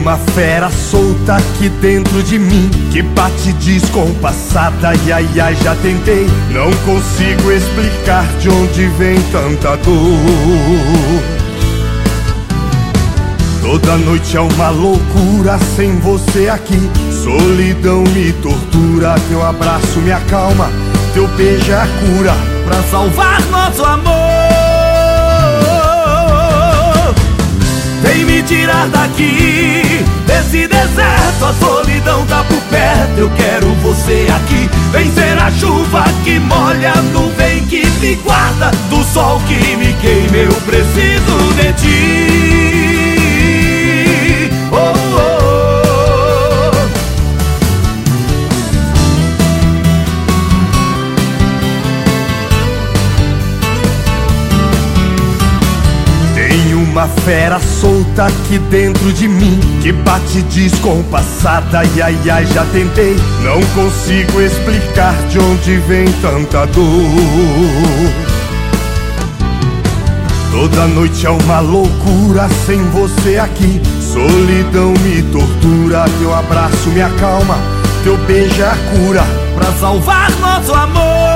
uma fera solta aqui dentro de mim, que bate descompassada, ai ai ai, já tentei. Não consigo explicar de onde vem tanta dor. Toda noite é uma loucura sem você aqui. Solidão me tortura, teu abraço me acalma, teu beijo é a cura pra salvar nosso amor. Vem me tirar daqui, desse deserto, a solidão tá por perto. Eu quero você aqui. Vem ser a chuva que molha a nuvem que me guarda do sol que me queima. Eu preciso de ti. Oh, oh, oh. Uma fera solta aqui dentro de mim, que bate descompassada, ai ai ai, já tentei. Não consigo explicar de onde vem tanta dor. Toda noite é uma loucura sem você aqui. Solidão me tortura, teu abraço me acalma, teu beijo é a cura pra salvar nosso amor.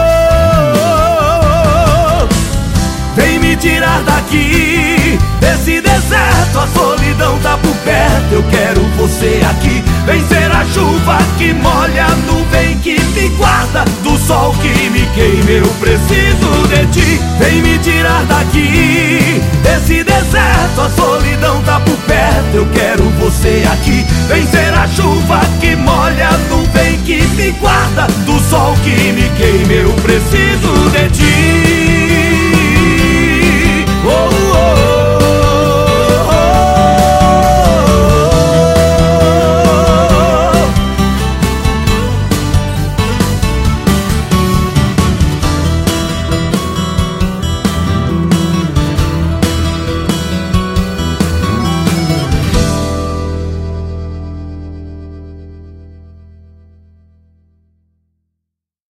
Vem me tirar daqui, desse deserto, a solidão tá por perto. Eu quero você aqui. Vem ser a chuva que molha a nuvem que me guarda do sol que me queima. Eu preciso de ti. Vem me tirar daqui, desse deserto, a solidão tá por perto. Eu quero você aqui. Vem ser a chuva que molha a nuvem que me guarda do sol que me queima. Eu preciso de ti.